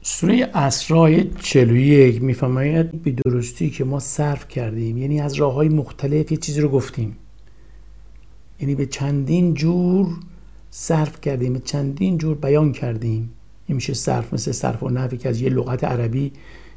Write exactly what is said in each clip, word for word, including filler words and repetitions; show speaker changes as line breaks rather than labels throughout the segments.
سوره اسراء چهل و یک میفرماید به درستی که ما صرف کردیم، یعنی از راه‌های مختلف یه چیزی رو گفتیم، یعنی به چندین جور صرف کردیم، به چندین جور بیان کردیم. این میشه صرف، مثل صرف و نحوی که از یه لغت عربی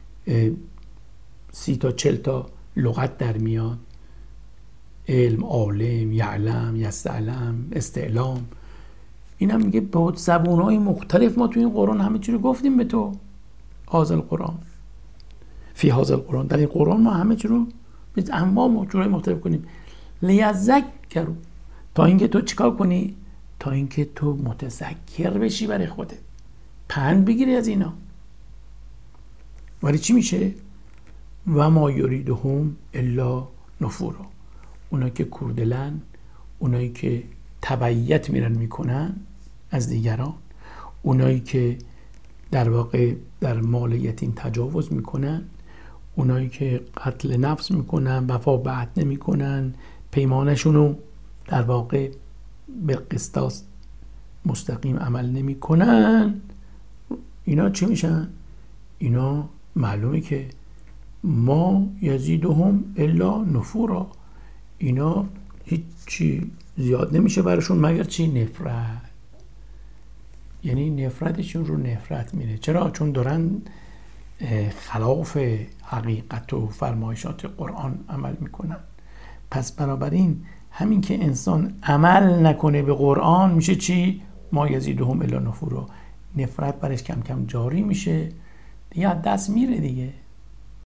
سی تا چل تا لغت در میاد. علم، عالم، یعلم، یستعلم، استعلام. این هم میگه با زبونهای مختلف ما تو این قرآن همه چی رو گفتیم به تو. هذا القرآن فی هذا القرآن، در این قرآن ما همه چی رو به انواع جورای مختلف کنیم. لیذکروا، تا اینکه تو چیکار کنی؟ تا اینکه تو متذکر بشی برای خودت، پند بگیری از اینا. ولی چی میشه؟ و ما یریدهم الا نفورا. اونایی که کوردلن، اونایی که تبعیت میرن میکنن از دیگران، اونایی که در واقع در مال یتیم تجاوز میکنن، اونایی که قتل نفس میکنن، وفا به عهد نمیکنن، پیمانشونو در واقع به قسطاس مستقیم عمل نمیکنن، اینا چی میشن؟ اینا معلومه که ما یزیدهم الا نفورا، اینا هیچی زیاد نمیشه براشون مگر چی؟ نفرت. یعنی نفرتشون رو نفرت میره. چرا؟ چون دارن خلاف حقیقت و فرمایشات قرآن عمل میکنن. پس بنابراین همین که انسان عمل نکنه به قرآن میشه چی؟ ما یزیدهم الا نفورا. نفرت برش کم کم جاری میشه، دیگه دست میره دیگه.